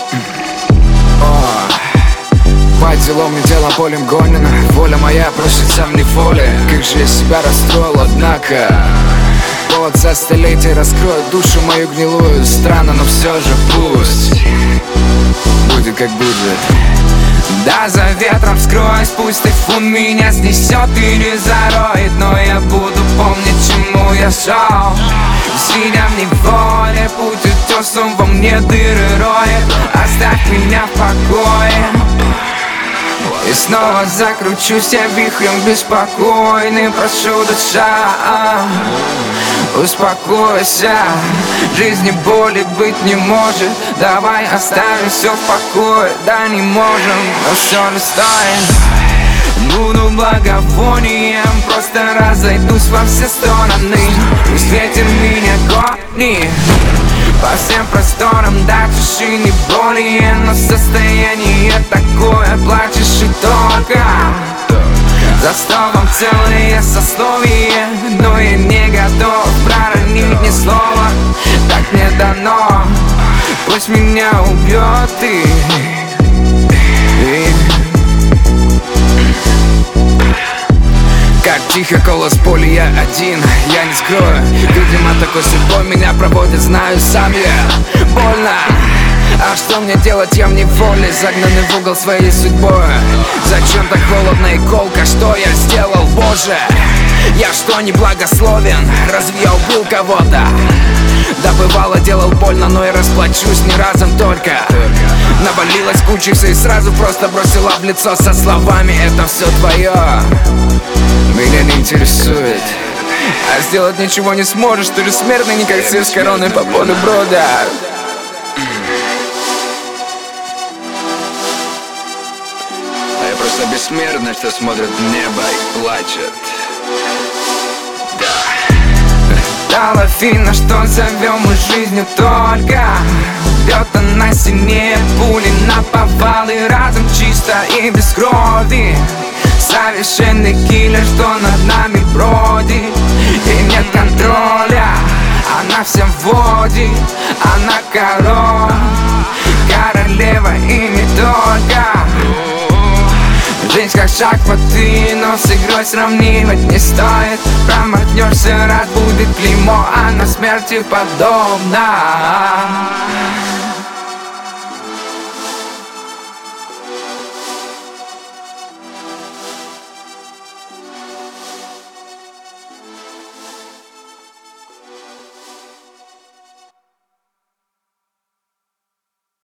По делам и делом полем гонена. Воля моя просится в неволе. Как же я себя расстроил, однако повод за столетие раскроет душу мою гнилую. Странно, но все же пусть будет как будет. Да, за ветром скроюсь, пусть тайфун меня снесет и не зароет, но я буду помнить, чему я шел. Сидя в неволе, путь утесом во мне дыры роет. Оставь меня в покое. И снова закручусь я вихрем беспокойным. Прошу, душа, успокойся. В жизни боли быть не может. Давай оставим все в покое. Да, не можем, но все же стоит. Буду благовонием, просто разойдусь во все стороны. Пусть ветер меня гонит по всем просторам до тишины боли. Но состояние такое, плачешь и только за столом целые сословия. Но я не готов проронить ни слова. Так не дано, пусть меня убьет и как тихо голос поля, я один, я не скрою. Видимо, такой судьбой меня проводит, знаю сам я. Больно, а что мне делать, я в неволе, загнанный в угол своей судьбой. Зачем так холодно и колко, что я сделал, Боже? Я что, не благословен? Разве я убил кого-то? Да бывало, делал больно, но и расплачусь не разом только. Навалилась кучица и сразу просто бросила в лицо со словами: это все твое, меня не интересует. А сделать ничего не сможешь, ты же смертный, не как царь с короной по полю брода. А я просто бессмертный, что смотрит в небо и плачет. Та лавина, что зовем мы жизнью, только бьет она сильнее пули наповал. И разум чисто и без крови. Совершенный киллер, что над нами бродит. И нет контроля, она всем вводит. Она король, королева и не только. Жизнь как шахматы, но с игрой сравнивать не стоит. Промахнешься, раз будет клеймо, она смерти подобна.